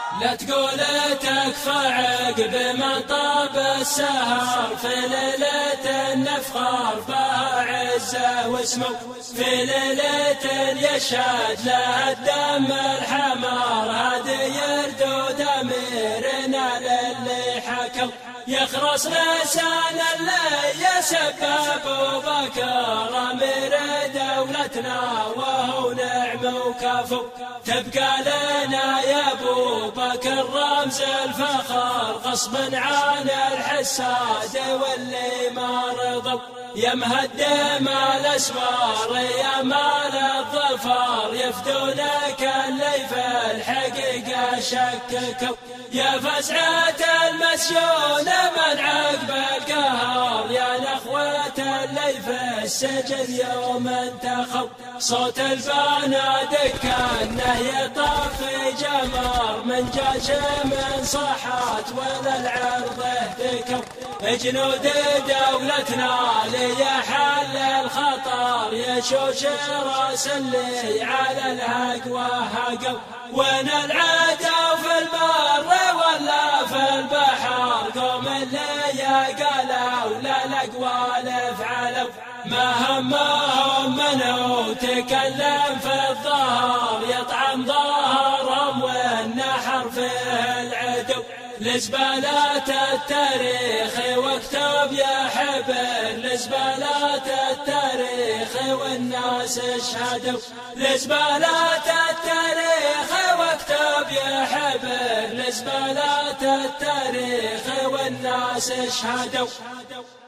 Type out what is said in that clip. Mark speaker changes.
Speaker 1: لا تقول تكفى عقب ما طاب السهر، في ليلة نفخر بها عزه واسمه، في ليلة يشهد له الدم الحمار، هذه يردود أميرنا للي حكم، يخرس لسان اللي يسب أبو بكر أمير دولتنا وهو نعم وكفو، تبقى لنا يا أبو بكر رمز الفخر، غصبا عن الحساد واللي ما رضوا، يا مهدم الأسوار يا مال الظفر، يفدونك اللي في الحقيقة شككوا، يا فزعة المسجون من عقب القهر، يا نخوة اللي في السجن يوم انتخوا، صوت البنادق كأنه يطفي جمر، من جاشم صحت ولا العرض اهتكوا، جنود دولتنا ليحل الخطر، يشوش راس اللي على الحق وهقوا، وين العدا في البر ولا في البحر، قوم اللي قالوا لا الأقوال فعلوا، ما همهم منه تكلم في الظهر، يطعم ظهرهم والنحر فيه العدو، لزبالات التاريخ واكتب يا حبر، لزبالات التاريخ والناس اشهدوا، لزبالات التاريخ واكتب يا حبر، لزبالات التاريخ والناس اشهدوا.